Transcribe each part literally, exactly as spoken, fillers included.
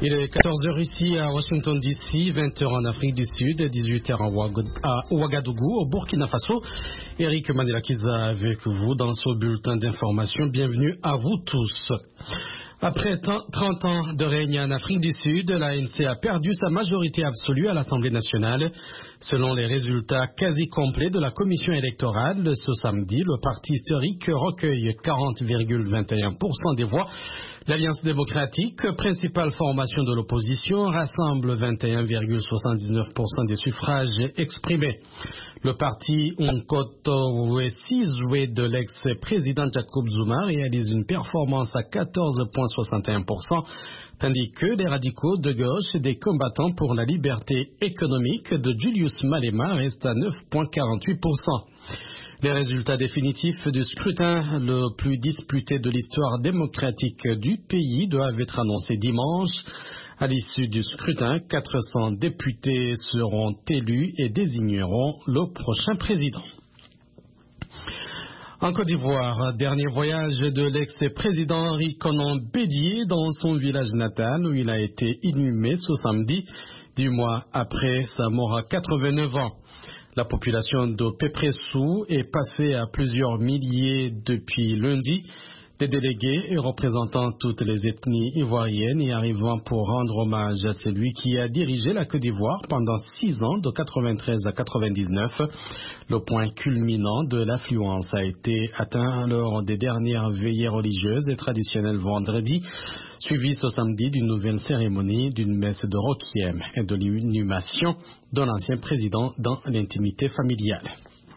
Il est quatorze heures ici à Washington D C, vingt heures en Afrique du Sud, dix-huit heures à Ouagadougou, au Burkina Faso. Eric Manilakiza avec vous dans ce bulletin d'information. Bienvenue à vous tous. Après trente ans de règne en Afrique du Sud, l'A N C a perdu sa majorité absolue à l'Assemblée nationale. Selon les résultats quasi complets de la commission électorale, ce samedi, le parti historique recueille quarante virgule vingt et un pour cent des voix. L'Alliance démocratique, principale formation de l'opposition, rassemble vingt et un virgule soixante-dix-neuf pour cent des suffrages exprimés. Le parti Unkoto-Wesizwe de l'ex-président Jacob Zuma réalise une performance à quatorze virgule soixante et un pour cent, tandis que les radicaux de gauche des combattants pour la liberté économique de Julius Malema restent à neuf virgule quarante-huit pour cent. Les résultats définitifs du scrutin le plus disputé de l'histoire démocratique du pays doivent être annoncés dimanche. À l'issue du scrutin, quatre cents députés seront élus et désigneront le prochain président. En Côte d'Ivoire, dernier voyage de l'ex-président Henri Konan Bédié dans son village natal où il a été inhumé ce samedi, dix mois après sa mort à quatre-vingt-neuf ans. La population de Pépressou est passée à plusieurs milliers depuis lundi. Des délégués représentant toutes les ethnies ivoiriennes y arrivant pour rendre hommage à celui qui a dirigé la Côte d'Ivoire pendant six ans, de quatre-vingt-treize à quatre-vingt-dix-neuf. Le point culminant de l'affluence a été atteint lors des dernières veillées religieuses et traditionnelles vendredi, suivi ce samedi d'une nouvelle cérémonie d'une messe de requiem et de l'inhumation de l'ancien président dans l'intimité familiale.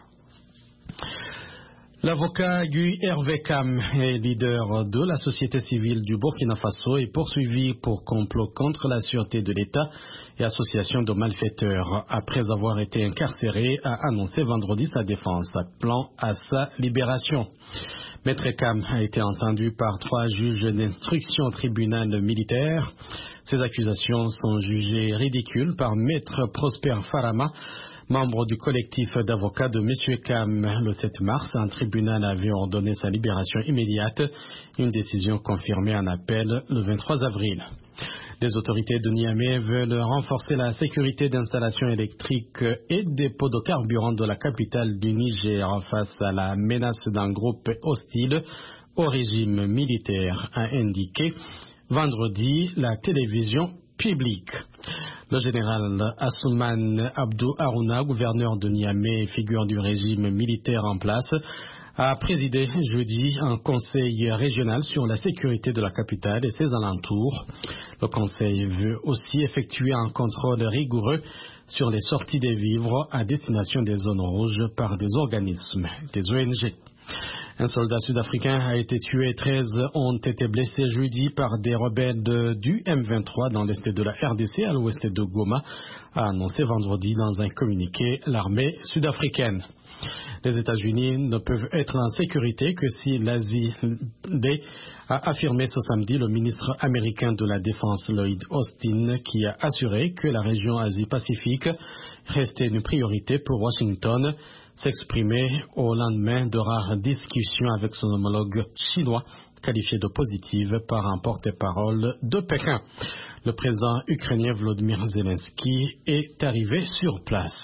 L'avocat Guy Hervé Kam est leader de la société civile du Burkina Faso et poursuivi pour complot contre la sûreté de l'État et association de malfaiteurs. Après avoir été incarcéré, a annoncé vendredi sa défense, appelant à sa libération. Maître Kam a été entendu par trois juges d'instruction au tribunal militaire. Ces accusations sont jugées ridicules par Maître Prosper Farama, membre du collectif d'avocats de M. Kam. Le sept mars, un tribunal avait ordonné sa libération immédiate, une décision confirmée en appel le vingt-trois avril. Les autorités de Niamey veulent renforcer la sécurité d'installations électriques et dépôts de carburant de la capitale du Niger face à la menace d'un groupe hostile au régime militaire, a indiqué vendredi la télévision publique. Le général Assouman Abdou Harouna, gouverneur de Niamey et figure du régime militaire en place, a présidé jeudi un conseil régional sur la sécurité de la capitale et ses alentours. Le conseil veut aussi effectuer un contrôle rigoureux sur les sorties des vivres à destination des zones rouges par des organismes, des O N G. Un soldat sud-africain a été tué, treize ont été blessés jeudi par des rebelles de, du M vingt-trois dans l'est de la R D C à l'ouest de Goma, a annoncé vendredi dans un communiqué l'armée sud-africaine. Les États-Unis ne peuvent être en sécurité que si l'Asie D a affirmé ce samedi le ministre américain de la Défense Lloyd Austin, qui a assuré que la région Asie-Pacifique restait une priorité pour Washington, s'exprimer au lendemain de rares discussions avec son homologue chinois, qualifié de positive par un porte-parole de Pékin. Le président ukrainien Volodymyr Zelensky est arrivé sur place.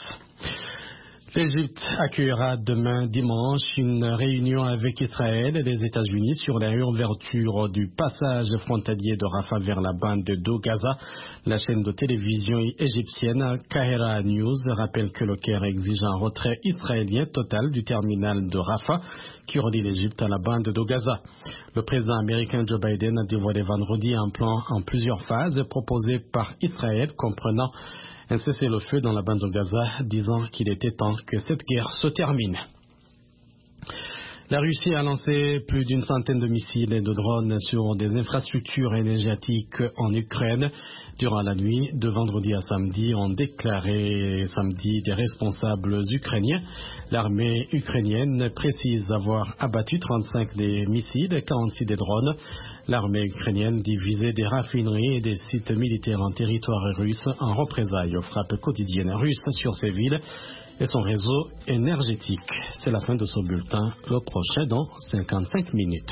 L'Égypte accueillera demain dimanche une réunion avec Israël et les États-Unis sur la réouverture du passage frontalier de Rafah vers la bande de Gaza. La chaîne de télévision égyptienne Kahira News rappelle que le Caire exige un retrait israélien total du terminal de Rafah qui relie l'Égypte à la bande de Gaza. Le président américain Joe Biden a dévoilé vendredi un plan en plusieurs phases proposé par Israël comprenant un cessez-le-feu dans la bande de Gaza, disant qu'il était temps que cette guerre se termine. La Russie a lancé plus d'une centaine de missiles et de drones sur des infrastructures énergétiques en Ukraine. Durant la nuit de vendredi à samedi, ont déclaré samedi des responsables ukrainiens. L'armée ukrainienne précise avoir abattu trente-cinq des missiles et quarante-six des drones. L'armée ukrainienne divisait des raffineries et des sites militaires en territoire russe en représailles aux frappes quotidiennes russes sur ces villes et son réseau énergétique. C'est la fin de ce bulletin, le prochain dans cinquante-cinq minutes.